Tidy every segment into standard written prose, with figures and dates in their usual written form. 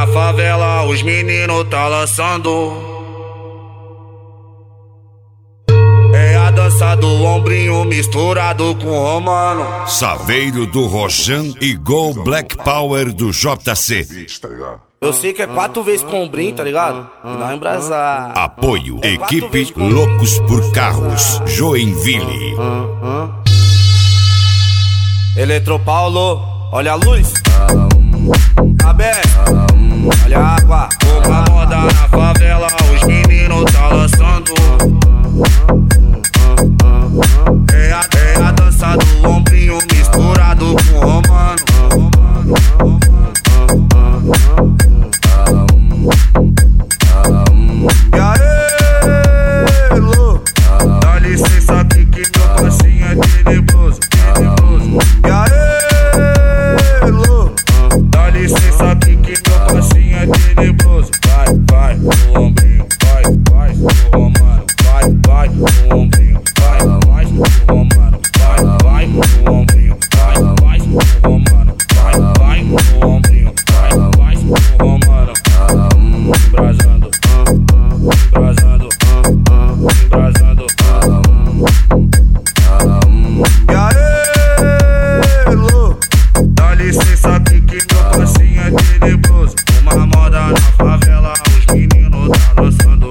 favela, os meninos tá lançando. É a dança do ombrinho misturado com romano. Saveiro do Rojan e Go Black Power do JC. Eu sei que é 4 vezes com ombrinho, tá ligado? E dá uma embrasada. Apoio, equipe Loucos por Carros, Joinville. Eletropaulo, olha a luz. Aberto, olha a água. Uma moda na favela, os meninos tá lançando. É a dança do ombrinho misturado com romano. E aí, louco, dá licença aqui que teu passinho é tenebroso, tenebroso. E aí, louco, dá licença aqui que teu passinho é tenebroso. Vai, vai, no ombrinho, vai, vai, no romano. Vai, vai, no ombrinho, vai, vai, no romano. Vai, vai, no ombrinho, vai, vai, no romano. Vai, vai, no ombrinho, vai, vai, no romano. Embrasando, embrasando, embrasando. E aí, louco, dá licença aqui que teu passinho é tenebroso. Uma moda na favela, os meninos tá lançando.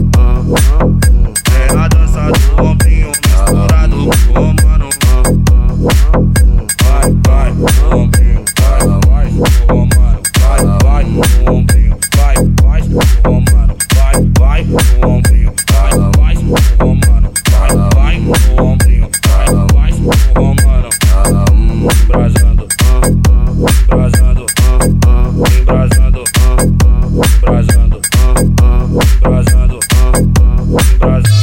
É a dança do ombrinho misturado com romano. Vai, vai, no ombrinho, vai, vai, no romano. Vai, vai, no ombrinho, vai, vai, no romano. Vai, vai, no ombrinho, vai, vai, no romano. Vai, vai, no ombrinho, vai, vai, no romano. Embrasando, embrasando, embrasando, embrasando, embrasando, embrasando.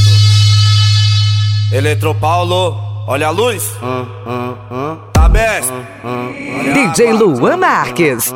Eletropaulo, olha a luz. Tá aberto. DJ Luan Marques.